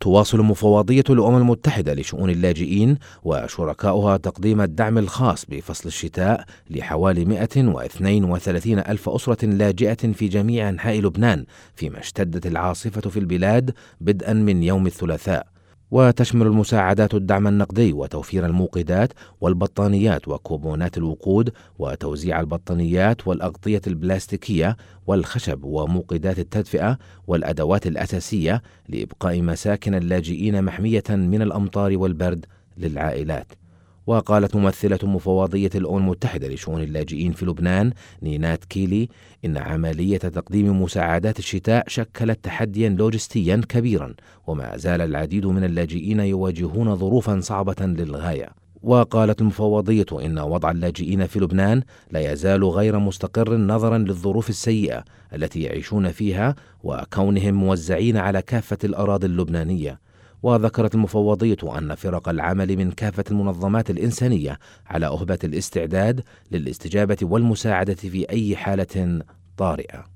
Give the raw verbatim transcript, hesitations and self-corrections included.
تواصل مفوضية الأمم المتحدة لشؤون اللاجئين وشركاؤها تقديم الدعم الخاص بفصل الشتاء لحوالي مئة واثنين وثلاثين ألف أسرة لاجئة في جميع أنحاء لبنان فيما اشتدت العاصفة في البلاد بدءا من يوم الثلاثاء. وتشمل المساعدات الدعم النقدي وتوفير الموقدات والبطانيات وكوبونات الوقود وتوزيع البطانيات والأغطية البلاستيكية والخشب وموقدات التدفئة والأدوات الأساسية لإبقاء مساكن اللاجئين محمية من الأمطار والبرد للعائلات. وقالت ممثلة مفوضية الأمم المتحدة لشؤون اللاجئين في لبنان نينات كيلي إن عملية تقديم مساعدات الشتاء شكلت تحديا لوجستيا كبيرا، وما زال العديد من اللاجئين يواجهون ظروفا صعبة للغاية. وقالت المفوضية إن وضع اللاجئين في لبنان لا يزال غير مستقر نظرا للظروف السيئة التي يعيشون فيها وكونهم موزعين على كافة الأراضي اللبنانية. وذكرت المفوضية أن فرق العمل من كافة المنظمات الإنسانية على أهبة الاستعداد للاستجابة والمساعدة في أي حالة طارئة.